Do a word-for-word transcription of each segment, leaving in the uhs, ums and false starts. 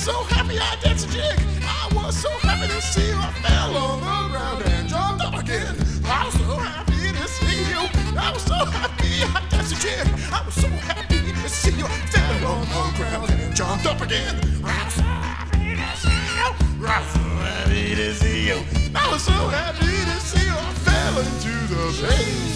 so happy I danced a jig. I was so happy to see you. I fell on the ground and jumped up again. I was so happy to see you. I was so happy I danced a jig. I was so happy to see you. I fell on the ground and jumped up again. I was so happy to see you. I was so happy to see you. I was so happy to see you. I fell into the basement.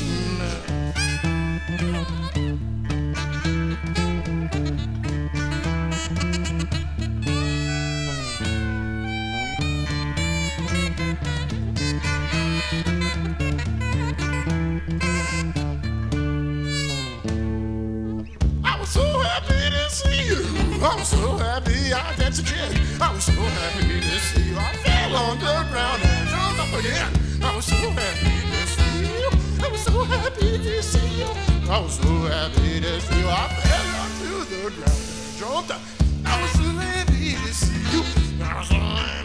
I was so happy I danced a jig. I was so happy to see you. I fell on the ground and jumped up again. I was so happy to see you. I was so happy to see you. I was so happy to see you. I fell onto the ground and jumped up. I was so happy to see you. I was so happy.